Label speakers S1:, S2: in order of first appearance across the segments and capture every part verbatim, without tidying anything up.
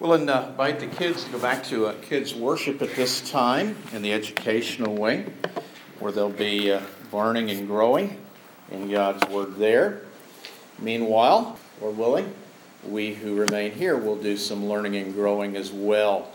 S1: We'll invite the kids to go back to uh, kids' worship at this time in the educational wing, where they'll be uh, learning and growing in God's Word there. Meanwhile, Lord willing, we who remain here will do some learning and growing as well.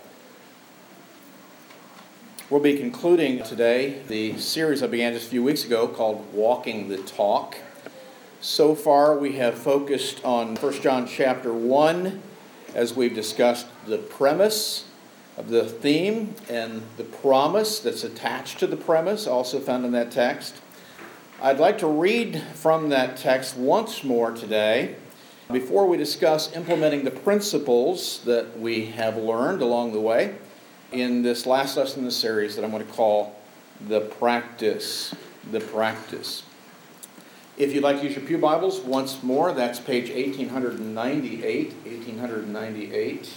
S1: We'll be concluding today the series I began just a few weeks ago called Walking the Talk. So far, we have focused on First John chapter one, as we've discussed the premise of the theme and the promise that's attached to the premise, also found in that text. I'd like to read from that text once more today before we discuss implementing the principles that we have learned along the way in this last lesson in the series that I'm going to call the practice. The practice. If you'd like to use your pew Bibles once more, that's page eighteen ninety-eight. eighteen ninety-eight.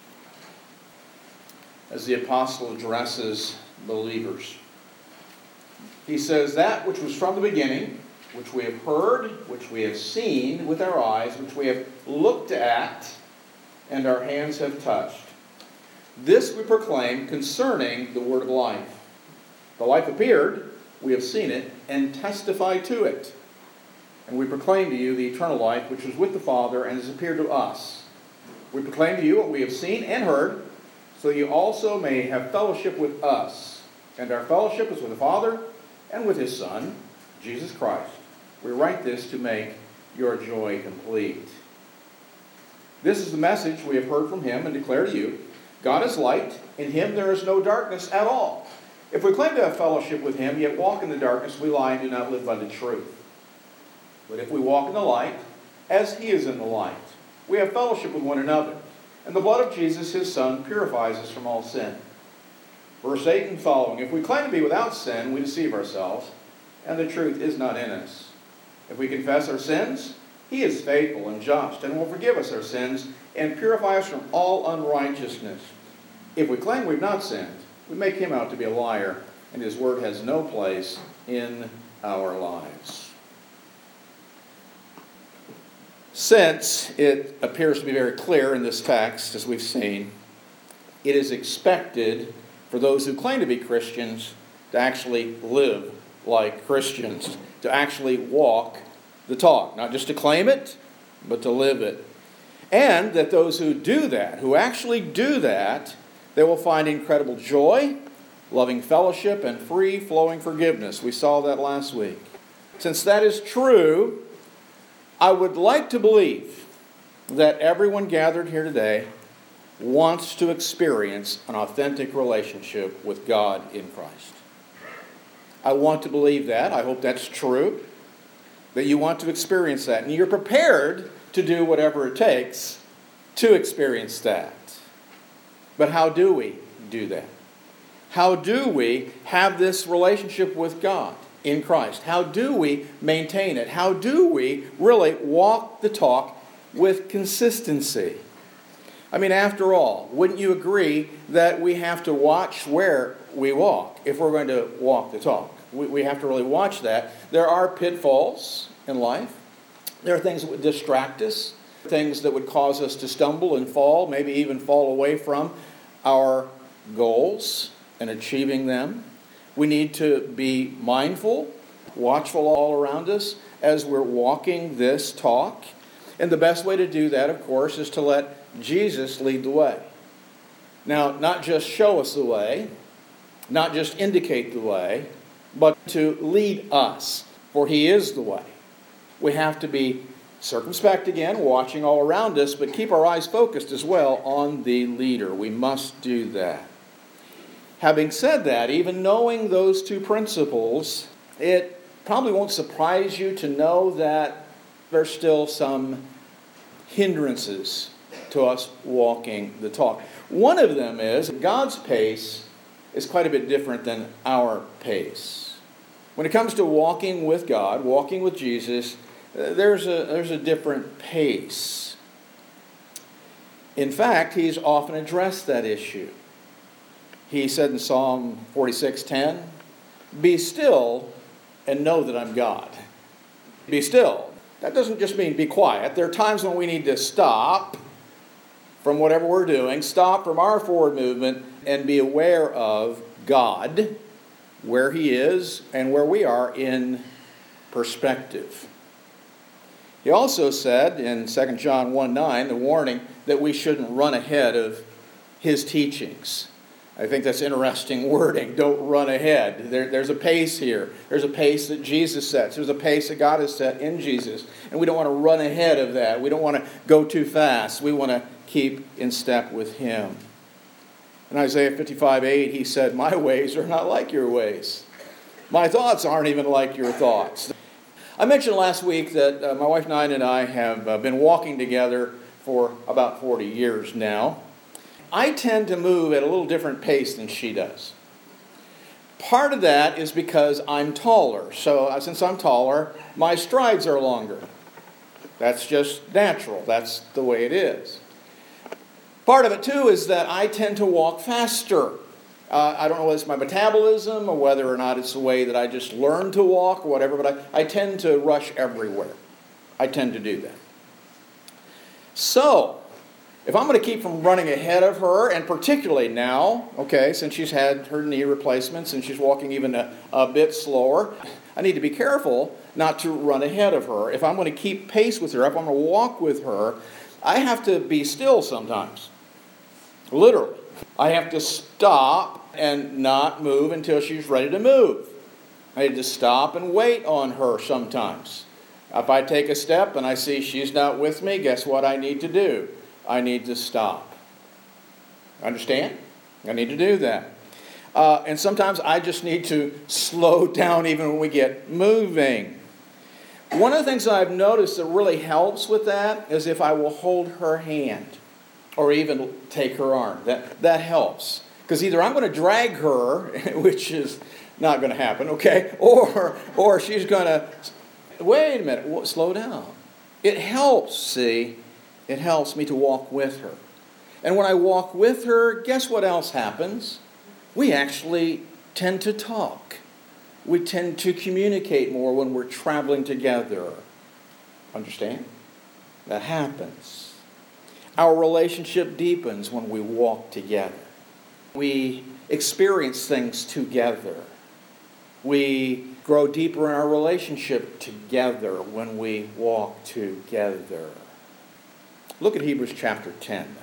S1: As the apostle addresses believers. He says, "That which was from the beginning, which we have heard, which we have seen with our eyes, which we have looked at, and our hands have touched. This we proclaim concerning the word of life. The life appeared, we have seen it, and testify to it. And we proclaim to you the eternal life which was with the Father and has appeared to us. We proclaim to you what we have seen and heard, so you also may have fellowship with us. And our fellowship is with the Father and with His Son, Jesus Christ. We write this to make your joy complete. This is the message we have heard from Him and declare to you. God is light. In Him there is no darkness at all. If we claim to have fellowship with Him, yet walk in the darkness, we lie and do not live by the truth. But if we walk in the light, as He is in the light, we have fellowship with one another. And the blood of Jesus, His Son, purifies us from all sin." Verse eight and following. "If we claim to be without sin, we deceive ourselves, and the truth is not in us. If we confess our sins, He is faithful and just, and will forgive us our sins, and purify us from all unrighteousness. If we claim we've not sinned, we make Him out to be a liar, and His word has no place in our lives." Since it appears to be very clear in this text, as we've seen, it is expected for those who claim to be Christians to actually live like Christians, to actually walk the talk. Not just to claim it, but to live it. And that those who do that, who actually do that, they will find incredible joy, loving fellowship, and free-flowing forgiveness. We saw that last week. Since that is true, I would like to believe that everyone gathered here today wants to experience an authentic relationship with God in Christ. I want to believe that. I hope that's true. That you want to experience that. And you're prepared to do whatever it takes to experience that. But how do we do that? How do we have this relationship with God in Christ? How do we maintain it? How do we really walk the talk with consistency? I mean, after all, wouldn't you agree that we have to watch where we walk if we're going to walk the talk? We, we have to really watch that. There are pitfalls in life. There are things that would distract us, things that would cause us to stumble and fall, maybe even fall away from our goals and achieving them. We need to be mindful, watchful all around us as we're walking this talk. And the best way to do that, of course, is to let Jesus lead the way. Now, not just show us the way, not just indicate the way, but to lead us, for He is the way. We have to be circumspect again, watching all around us, but keep our eyes focused as well on the leader. We must do that. Having said that, even knowing those two principles, it probably won't surprise you to know that there's still some hindrances to us walking the talk. One of them is God's pace is quite a bit different than our pace. When it comes to walking with God, walking with Jesus, there's a, there's a different pace. In fact, He's often addressed that issue. He said in Psalm forty-six ten, "Be still and know that I'm God." Be still. That doesn't just mean be quiet. There are times when we need to stop from whatever we're doing, stop from our forward movement, and be aware of God, where He is, and where we are in perspective. He also said in Second John one nine, the warning, that we shouldn't run ahead of His teachings. I think that's interesting wording. Don't run ahead. There, there's a pace here. There's a pace that Jesus sets. There's a pace that God has set in Jesus. And we don't want to run ahead of that. We don't want to go too fast. We want to keep in step with Him. In Isaiah fifty-five eight, He said, "My ways are not like your ways. My thoughts aren't even like your thoughts." I mentioned last week that uh, my wife Nina and I have uh, been walking together for about forty years now. I tend to move at a little different pace than she does. Part of that is because I'm taller. So uh, since I'm taller, my strides are longer. That's just natural. That's the way it is. Part of it, too, is that I tend to walk faster. Uh, I don't know whether it's my metabolism or whether or not it's the way that I just learned to walk or whatever, but I, I tend to rush everywhere. I tend to do that. So, if I'm going to keep from running ahead of her, and particularly now, okay, since she's had her knee replacements and she's walking even a, a bit slower, I need to be careful not to run ahead of her. If I'm going to keep pace with her, if I'm going to walk with her, I have to be still sometimes. Literally. I have to stop and not move until she's ready to move. I need to stop and wait on her sometimes. If I take a step and I see she's not with me, guess what I need to do? I need to stop. Understand? I need to do that. Uh, and sometimes I just need to slow down even when we get moving. One of the things I've noticed that really helps with that is if I will hold her hand or even take her arm. That, that helps. Because either I'm going to drag her, which is not going to happen, okay, or, or she's going to, wait a minute, slow down. It helps, see? It helps me to walk with her. And when I walk with her, guess what else happens? We actually tend to talk. We tend to communicate more when we're traveling together. Understand? That happens. Our relationship deepens when we walk together. We experience things together. We grow deeper in our relationship together when we walk together. Look at Hebrews chapter ten.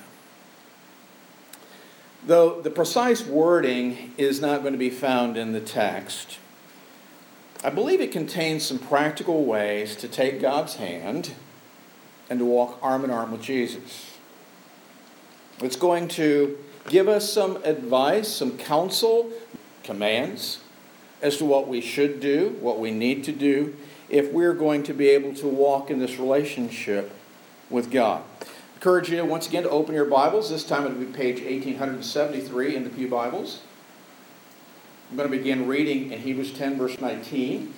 S1: Though the precise wording is not going to be found in the text, I believe it contains some practical ways to take God's hand and to walk arm in arm with Jesus. It's going to give us some advice, some counsel, commands as to what we should do, what we need to do, if we're going to be able to walk in this relationship with God. I encourage you once again to open your Bibles. This time it'll be page eighteen seventy-three in the Pew Bibles. I'm going to begin reading in Hebrews ten, verse nineteen.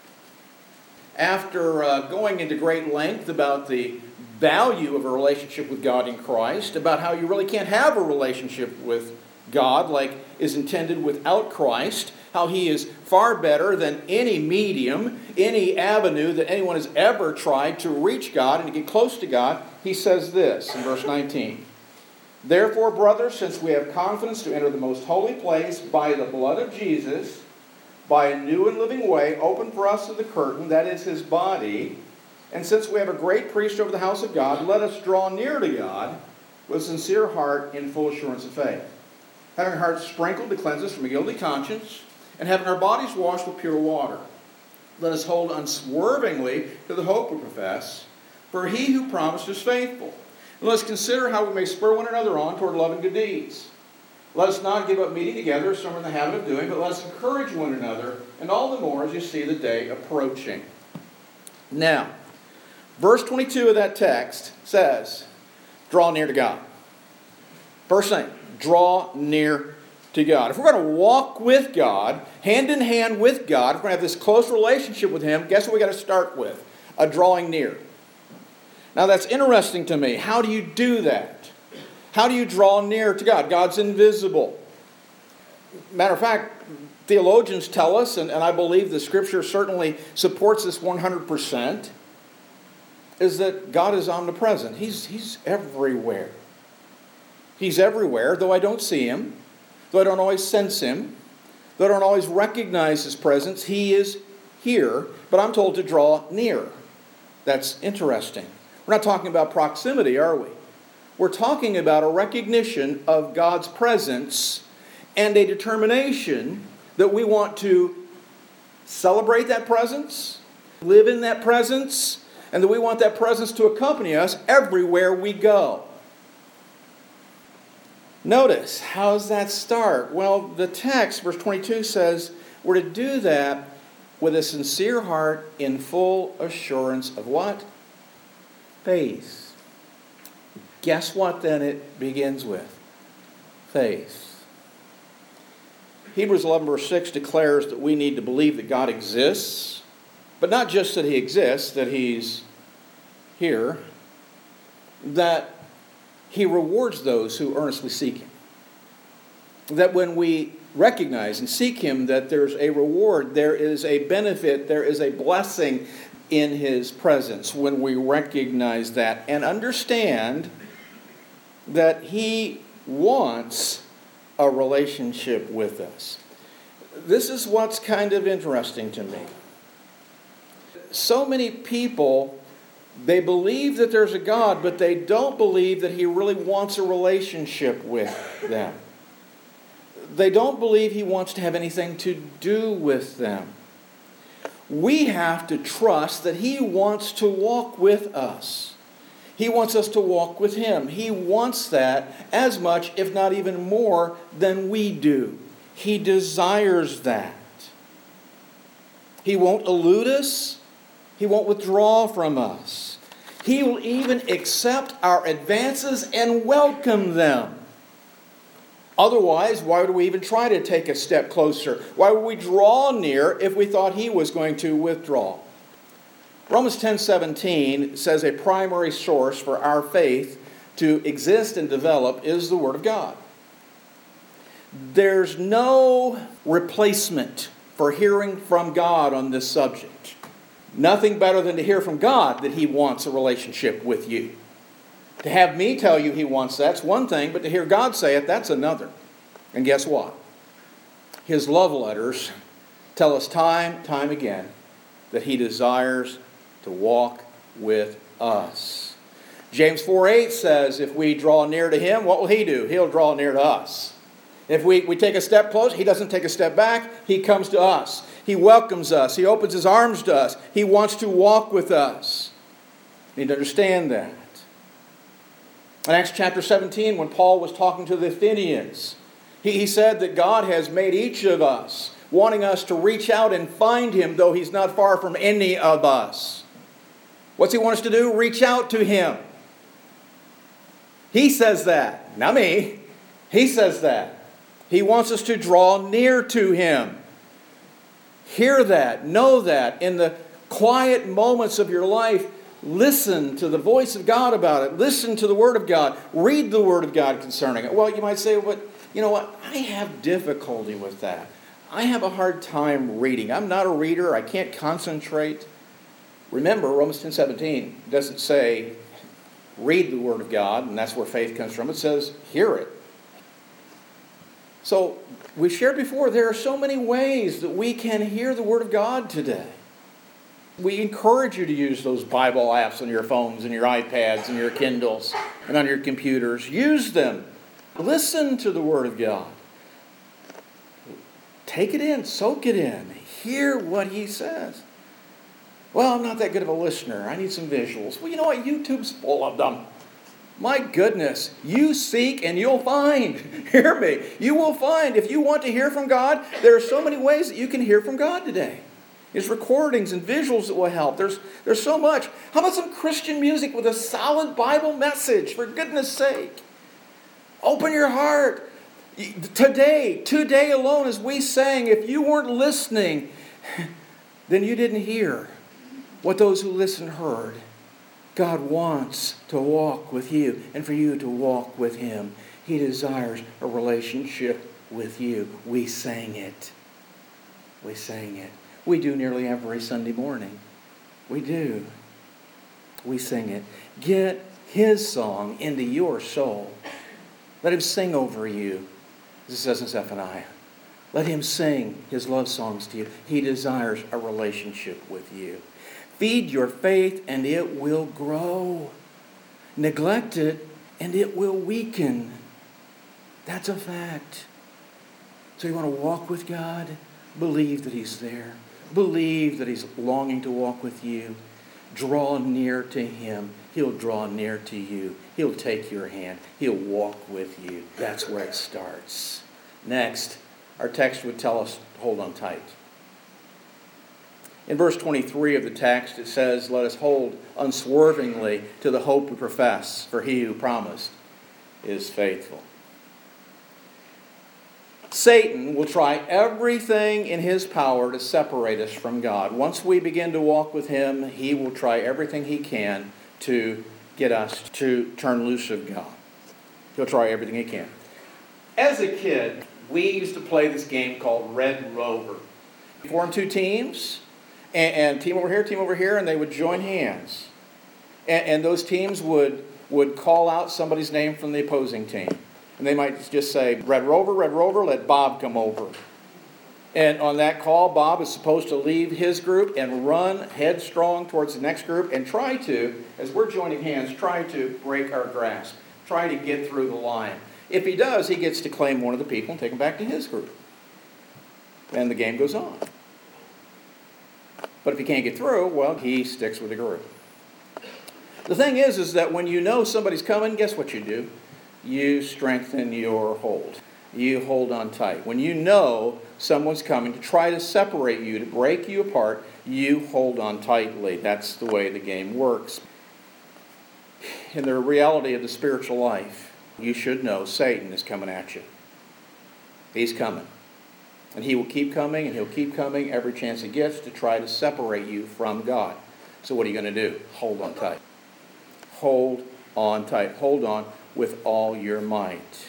S1: After uh, going into great length about the value of a relationship with God in Christ, about how you really can't have a relationship with God like is intended without Christ, how He is far better than any medium, any avenue that anyone has ever tried to reach God and to get close to God, he says this in verse nineteen. Therefore, brothers, since we have confidence to enter the most holy place by the blood of Jesus, by a new and living way open for us of the curtain, that is His body, and since we have a great priest over the house of God, let us draw near to God with a sincere heart in full assurance of faith, having our hearts sprinkled to cleanse us from a guilty conscience, and having our bodies washed with pure water. Let us hold unswervingly to the hope we profess, for He who promised is faithful. And let us consider how we may spur one another on toward love and good deeds. Let us not give up meeting together, as some are in the habit of doing, but let us encourage one another, and all the more as you see the day approaching. Now, verse twenty-two of that text says, draw near to God. First thing, draw near to God. If we're going to walk with God, hand in hand with God, if we're going to have this close relationship with Him, guess what we've got to start with? A drawing near. Now that's interesting to me. How do you do that? How do you draw near to God? God's invisible. Matter of fact, theologians tell us, and, and I believe the Scripture certainly supports this one hundred percent, is that God is omnipresent. He's, he's everywhere. He's everywhere, though I don't see him, though I don't always sense him, though I don't always recognize his presence. He is here, but I'm told to draw near. That's interesting. We're not talking about proximity, are we? We're talking about a recognition of God's presence and a determination that we want to celebrate that presence, live in that presence, and that we want that presence to accompany us everywhere we go. Notice, how does that start? Well, the text, verse twenty-two, says we're to do that with a sincere heart in full assurance of what? Faith. Guess what then it begins with? Faith. Hebrews eleven verse six declares that we need to believe that God exists, but not just that He exists, that He's here, that He rewards those who earnestly seek Him. That when we recognize and seek Him, that there's a reward, there is a benefit, there is a blessing in His presence when we recognize that and understand that He wants a relationship with us. This is what's kind of interesting to me. So many people, they believe that there's a God, but they don't believe that He really wants a relationship with them. They don't believe He wants to have anything to do with them. We have to trust that He wants to walk with us. He wants us to walk with Him. He wants that as much, if not even more, than we do. He desires that. He won't elude us. He won't withdraw from us. He will even accept our advances and welcome them. Otherwise, why would we even try to take a step closer? Why would we draw near if we thought He was going to withdraw? Romans ten seventeen says a primary source for our faith to exist and develop is the Word of God. There's no replacement for hearing from God on this subject. Nothing better than to hear from God that He wants a relationship with you. To have me tell you He wants that's one thing, but to hear God say it, that's another. And guess what? His love letters tell us time, time again that He desires to walk with us. James four eight says if we draw near to Him, what will He do? He'll draw near to us. If we, we take a step closer, He doesn't take a step back. He comes to us. He welcomes us. He opens His arms to us. He wants to walk with us. You need to understand that. In Acts chapter seventeen, when Paul was talking to the Athenians, he, he said that God has made each of us, wanting us to reach out and find Him, though He's not far from any of us. What's He want us to do? Reach out to Him. He says that, not me. He says that. He wants us to draw near to Him. Hear that, know that. In the quiet moments of your life, listen to the voice of God about it. Listen to the Word of God. Read the Word of God concerning it. Well, you might say, but you know what? I have difficulty with that. I have a hard time reading. I'm not a reader. I can't concentrate. Remember, Romans ten seventeen doesn't say read the Word of God, and that's where faith comes from. It says hear it. So, we shared before, there are so many ways that we can hear the Word of God today. We encourage you to use those Bible apps on your phones and your iPads and your Kindles and on your computers. Use them. Listen to the Word of God. Take it in. Soak it in. Hear what He says. Well, I'm not that good of a listener. I need some visuals. Well, you know what? YouTube's full of them. My goodness. You seek and you'll find. Hear me. You will find. If you want to hear from God, there are so many ways that you can hear from God today. There's recordings and visuals that will help. There's, there's so much. How about some Christian music with a solid Bible message, for goodness sake? Open your heart. Today, today alone, as we sang, if you weren't listening, then you didn't hear what those who listened heard. God wants to walk with you and for you to walk with Him. He desires a relationship with you. We sang it. We sang it. We do nearly every Sunday morning. We do. We sing it. Get His song into your soul. Let him sing over you, as it says in Zephaniah. Let him sing his love songs to you. He desires a relationship with you. Feed your faith and it will grow. Neglect it and it will weaken. That's a fact. So you want to walk with God? Believe that he's there. Believe that he's longing to walk with you. Draw near to him. He'll draw near to you. He'll take your hand. He'll walk with you. That's where it starts. Next, our text would tell us to hold on tight. In verse twenty-three of the text, it says, let us hold unswervingly to the hope we profess, for he who promised is faithful. Satan will try everything in his power to separate us from God. Once we begin to walk with him, he will try everything he can to get us to turn loose of God. He'll try everything he can. As a kid, we used to play this game called Red Rover. Form two teams, and, and team over here, team over here, and they would join hands. And, and those teams would, would call out somebody's name from the opposing team. And they might just say, Red Rover, Red Rover, let Bob come over. And on that call, Bob is supposed to leave his group and run headstrong towards the next group and try to, as we're joining hands, try to break our grasp. Try to get through the line. If he does, he gets to claim one of the people and take him back to his group. And the game goes on. But if he can't get through, well, he sticks with the group. The thing is, is that when you know somebody's coming, guess what you do? You strengthen your hold. You hold on tight. When you know someone's coming to try to separate you, to break you apart, you hold on tightly. That's the way the game works. In the reality of the spiritual life, you should know Satan is coming at you. He's coming. And he will keep coming, and he'll keep coming every chance he gets to try to separate you from God. So what are you going to do? Hold on tight. Hold on tight. Hold on with all your might.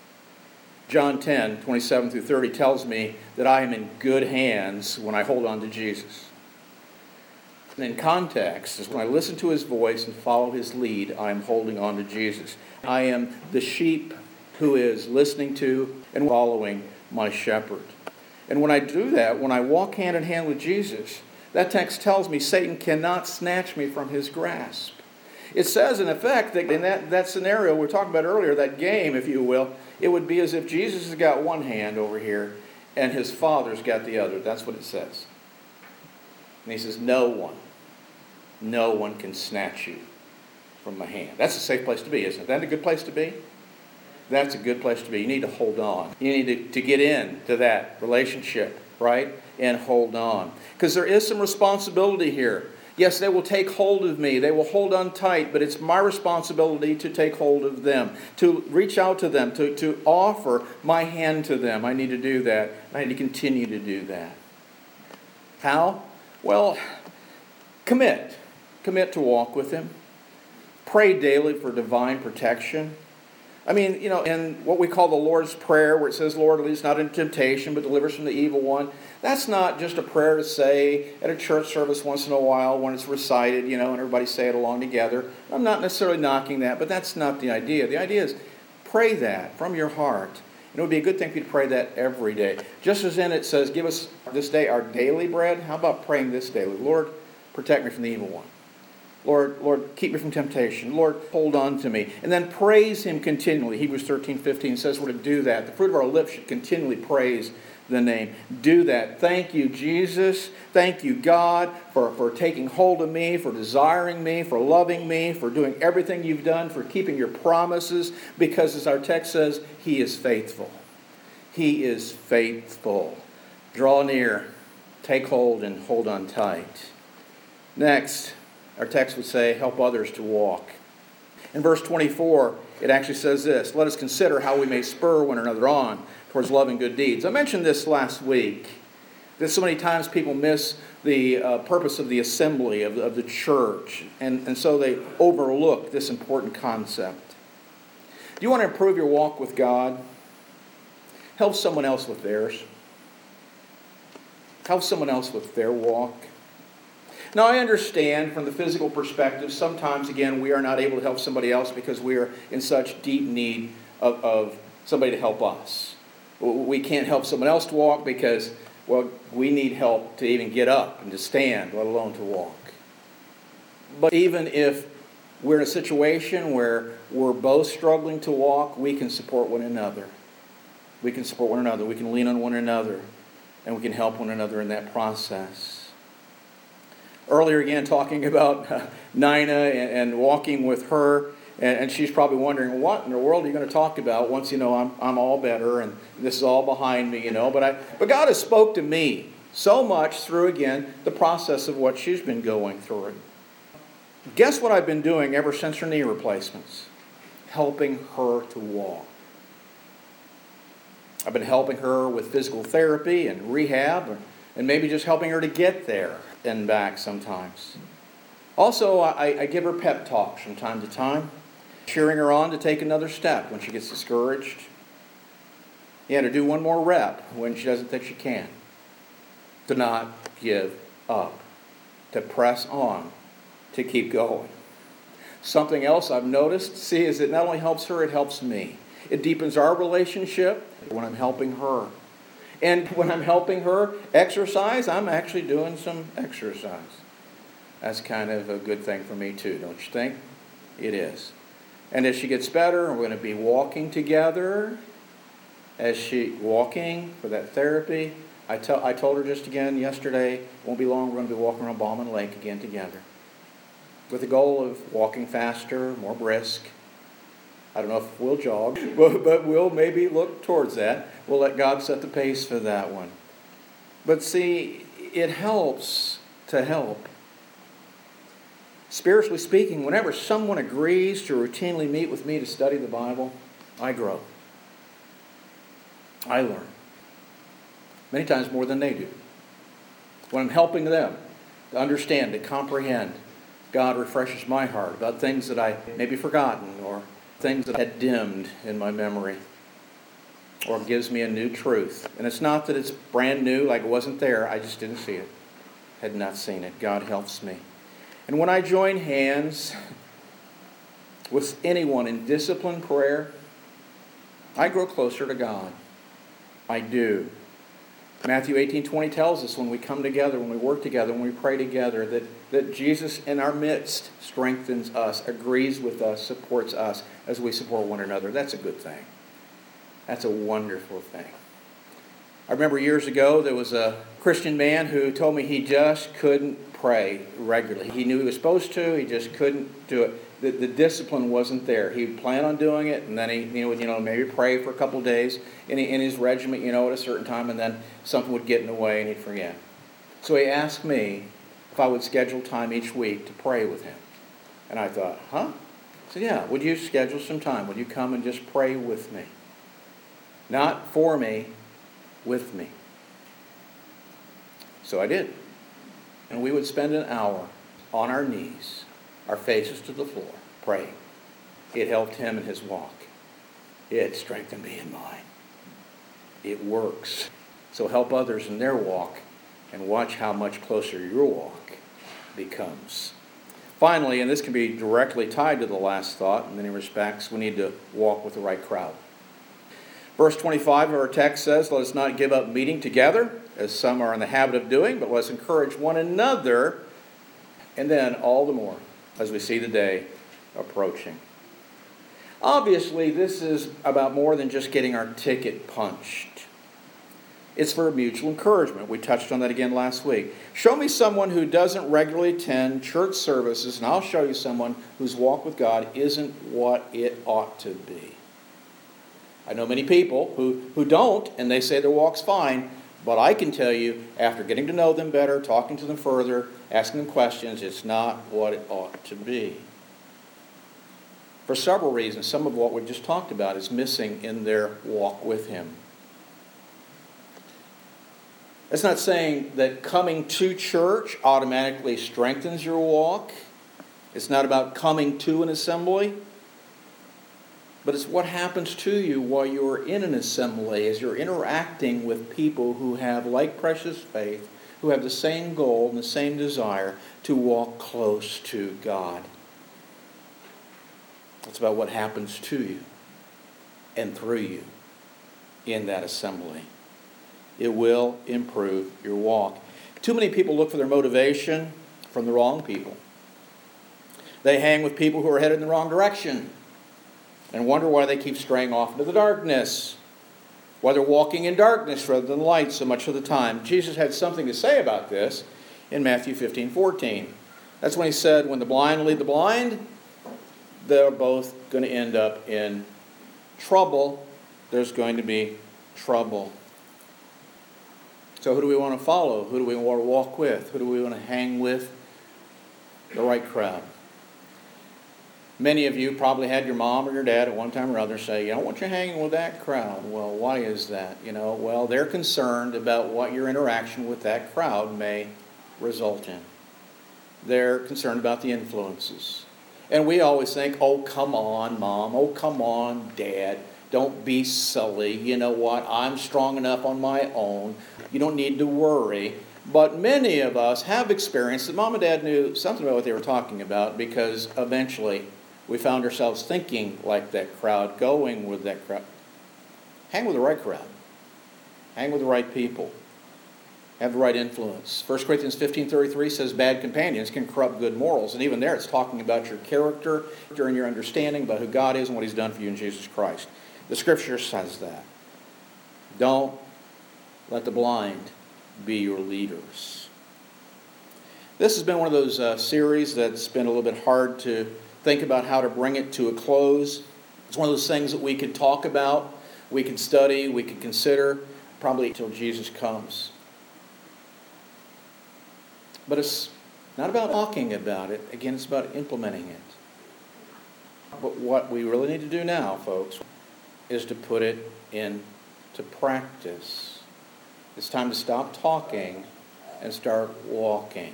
S1: John ten, twenty-seven through thirty tells me that I am in good hands when I hold on to Jesus. And in context, is when I listen to his voice and follow his lead, I am holding on to Jesus. I am the sheep who is listening to and following my shepherd. And when I do that, when I walk hand in hand with Jesus, that text tells me Satan cannot snatch me from his grasp. It says, in effect, that in that, that scenario we were talking about earlier, that game, if you will, it would be as if Jesus has got one hand over here and his Father's got the other. That's what it says. And he says, no one, no one can snatch you from my hand. That's a safe place to be, isn't it? Isn't that a good place to be? That's a good place to be. You need to hold on. You need to, to get into that relationship, right? And hold on. Because there is some responsibility here. Yes, they will take hold of me. They will hold on tight, but it's my responsibility to take hold of them, to reach out to them, to, to offer my hand to them. I need to do that. I need to continue to do that. How? Well, commit. Commit to walk with him. Pray daily for divine protection. I mean, you know, in what we call the Lord's Prayer, where it says, Lord, lead us not into temptation, but deliver us from the evil one. That's not just a prayer to say at a church service once in a while when it's recited, you know, and everybody say it along together. I'm not necessarily knocking that, but that's not the idea. The idea is pray that from your heart. And it would be a good thing for you to pray that every day. Just as in it says, give us this day our daily bread. How about praying this daily? Lord, protect me from the evil one. Lord, Lord, keep me from temptation. Lord, hold on to me. And then praise him continually. Hebrews thirteen fifteen says we're to do that. The fruit of our lips should continually praise the name. Do that. Thank you, Jesus. Thank you, God, for, for taking hold of me, for desiring me, for loving me, for doing everything you've done, for keeping your promises. Because as our text says, he is faithful. He is faithful. Draw near, take hold, and hold on tight. Next, our text would say, help others to walk. In verse twenty-four, it actually says this, let us consider how we may spur one another on towards love and good deeds. I mentioned this last week, that so many times people miss the uh, purpose of the assembly, of, of the church, and, and so they overlook this important concept. Do you want to improve your walk with God? Help someone else with theirs. Help someone else with their walk. Now, I understand from the physical perspective, sometimes, again, we are not able to help somebody else because we are in such deep need of, of somebody to help us. We can't help someone else to walk because, well, we need help to even get up and to stand, let alone to walk. But even if we're in a situation where we're both struggling to walk, we can support one another. We can support one another. We can lean on one another. And we can help one another in that process. Earlier again, talking about uh, Nina and, and walking with her. And, and she's probably wondering, what in the world are you going to talk about once, you know, I'm, I'm all better and this is all behind me, you know. But, I, but God has spoke to me so much through, again, the process of what she's been going through. Guess what I've been doing ever since her knee replacements? Helping her to walk. I've been helping her with physical therapy and rehab, and maybe just helping her to get there and back sometimes. Also, I, I give her pep talks from time to time, cheering her on to take another step when she gets discouraged. Yeah, to do one more rep when she doesn't think she can. To not give up. To press on. To keep going. Something else I've noticed, see, is it not only helps her, it helps me. It deepens our relationship when I'm helping her. And when I'm helping her exercise, I'm actually doing some exercise. That's kind of a good thing for me too, don't you think? It is. And as she gets better, we're going to be walking together. As she walking for that therapy, I tell I told her just again yesterday, won't be long, we're going to be walking around Ballman Lake again together. With the goal of walking faster, more brisk. I don't know if we'll jog, but, but we'll maybe look towards that. We'll let God set the pace for that one. But see, it helps to help. Spiritually speaking, whenever someone agrees to routinely meet with me to study the Bible, I grow. I learn. Many times more than they do. When I'm helping them to understand, to comprehend, God refreshes my heart about things that I maybe forgotten or things that I had dimmed in my memory, or gives me a new truth. And it's not that it's brand new, like it wasn't there. I just didn't see it. Had not seen it. God helps me. And when I join hands with anyone in disciplined prayer, I grow closer to God. I do. Matthew eighteen twenty tells us when we come together, when we work together, when we pray together, that, that Jesus in our midst strengthens us, agrees with us, supports us as we support one another. That's a good thing. That's a wonderful thing. I remember years ago there was a Christian man who told me he just couldn't pray regularly. He knew he was supposed to, he just couldn't do it. The, the discipline wasn't there. He would plan on doing it, and then he you know, would you know, maybe pray for a couple days in, in his regiment, you know, at a certain time, and then something would get in the way and he'd forget. So he asked me if I would schedule time each week to pray with him. And I thought, huh? I said, yeah, would you schedule some time? Would you come and just pray with me? Not for me, with me. So I did. And we would spend an hour on our knees, our faces to the floor, praying. It helped him in his walk. It strengthened me in mine. It works. So help others in their walk and watch how much closer your walk becomes. Finally, and this can be directly tied to the last thought in many respects, we need to walk with the right crowd. Verse twenty-five of our text says, let us not give up meeting together, as some are in the habit of doing, but let us encourage one another, and then all the more as we see the day approaching. Obviously, this is about more than just getting our ticket punched. It's for mutual encouragement. We touched on that again last week. Show me someone who doesn't regularly attend church services, and I'll show you someone whose walk with God isn't what it ought to be. I know many people who, who don't, and they say their walk's fine, but I can tell you, after getting to know them better, talking to them further, asking them questions, it's not what it ought to be. For several reasons, some of what we just talked about is missing in their walk with Him. That's not saying that coming to church automatically strengthens your walk. It's not about coming to an assembly. But it's what happens to you while you're in an assembly as you're interacting with people who have like precious faith, who have the same goal and the same desire to walk close to God. It's about what happens to you. and through you in that assembly. It will improve your walk. Too many people look for their motivation from the wrong people. They hang with people who are headed in the wrong direction and wonder why they keep straying off into the darkness, why they're walking in darkness rather than light so much of the time. Jesus had something to say about this in Matthew fifteen fourteen. That's when he said, when the blind lead the blind, they're both going to end up in trouble. There's going to be trouble. So who do we want to follow? Who do we want to walk with? Who do we want to hang with? The right crowd. Many of you probably had your mom or your dad at one time or other say, you don't want you hanging with that crowd. Well, why is that? You know, well, they're concerned about what your interaction with that crowd may result in. They're concerned about the influences. And we always think, oh, come on, Mom. Oh, come on, Dad. Don't be silly. You know what? I'm strong enough on my own. You don't need to worry. But many of us have experienced that Mom and Dad knew something about what they were talking about, because eventually we found ourselves thinking like that crowd, going with that crowd. Hang with the right crowd. Hang with the right people. Have the right influence. First Corinthians fifteen thirty-three says bad companions can corrupt good morals. And even there it's talking about your character and your understanding about who God is and what He's done for you in Jesus Christ. The Scripture says that. Don't let the blind be your leaders. This has been one of those uh, series that's been a little bit hard to think about how to bring it to a close. It's one of those things that we could talk about, we could study, we could consider, probably until Jesus comes. But it's not about talking about it. Again, it's about implementing it. But what we really need to do now, folks, is to put it into practice. It's time to stop talking and start walking.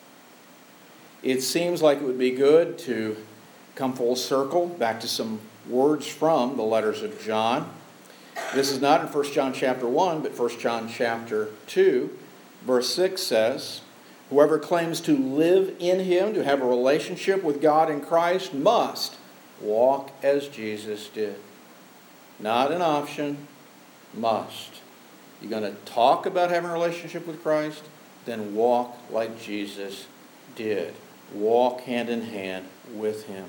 S1: It seems like it would be good to come full circle back to some words from the letters of John. This is not in First John chapter one, but First John chapter two. Verse six says, whoever claims to live in Him, to have a relationship with God in Christ, must walk as Jesus did. Not an option, must. You're going to talk about having a relationship with Christ, then walk like Jesus did. Walk hand in hand with Him.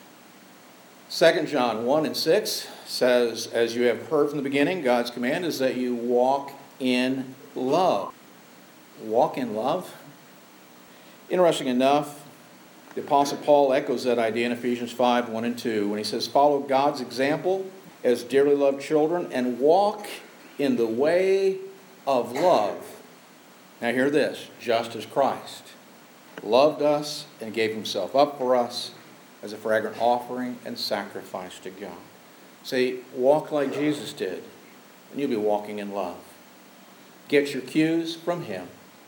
S1: Second John one and six says, as you have heard from the beginning, God's command is that you walk in love. Walk in love? Interesting enough, the Apostle Paul echoes that idea in Ephesians five, one and two, when he says, follow God's example as dearly loved children and walk in the way of love. Now hear this, just as Christ loved us and gave Himself up for us as a fragrant offering and sacrifice to God. Say, walk like Jesus did, and you'll be walking in love. Get your cues from Him.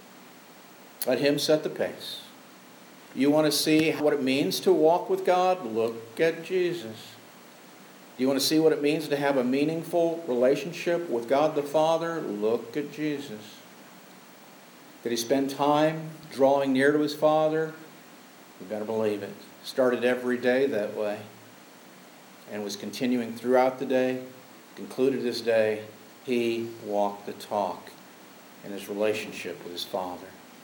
S1: Let Him set the pace. You want to see what it means to walk with God? Look at Jesus. Do you want to see what it means to have a meaningful relationship with God the Father? Look at Jesus. Did He spend time drawing near to His Father? You better believe it. Started every day that way and was continuing throughout the day, concluded His day. He walked the talk in His relationship with His Father.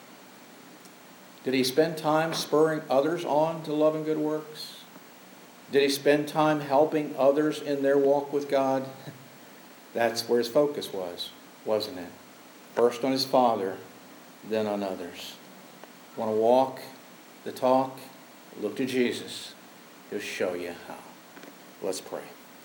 S1: Did He spend time spurring others on to love and good works? Did He spend time helping others in their walk with God? That's where His focus was, wasn't it? First on His Father, then on others. Want to walk the talk? Look to Jesus. He'll show you how. Let's pray.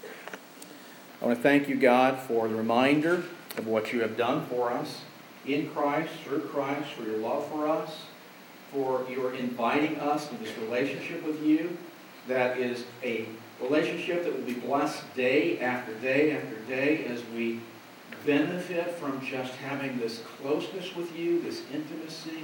S1: I want to thank you, God, for the reminder of what you have done for us in Christ, through Christ, for your love for us, for your inviting us to this relationship with you that is a relationship that will be blessed day after day after day as we benefit from just having this closeness with you, this intimacy.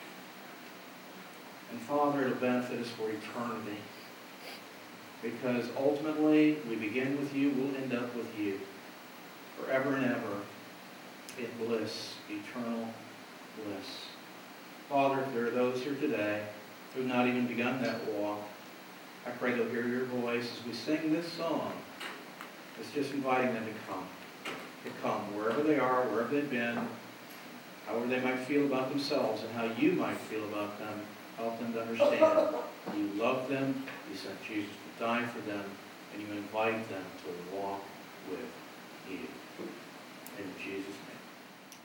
S1: And Father, it'll benefit us for eternity. Because ultimately, we begin with you, we'll end up with you. Forever and ever, in bliss, eternal bliss. Father, if there are those here today who have not even begun that walk, I pray they'll hear your voice as we sing this song. It's just inviting them to come. To come wherever they are, wherever they've been, however they might feel about themselves and how you might feel about them. Help them to understand you love them, you sent Jesus to die for them, and you invite them to walk with you. In Jesus' name.